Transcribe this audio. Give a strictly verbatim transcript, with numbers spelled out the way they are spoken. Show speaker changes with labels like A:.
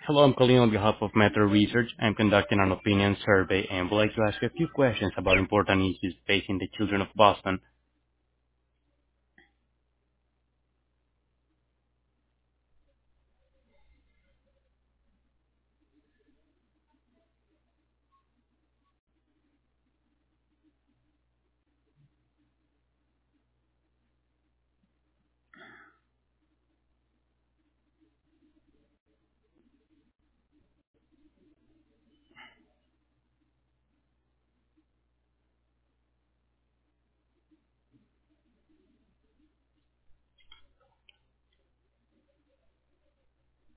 A: Hello, I'm calling on behalf of Metro Research. I'm conducting an opinion survey and would like to ask a few questions about important issues facing the children of Boston.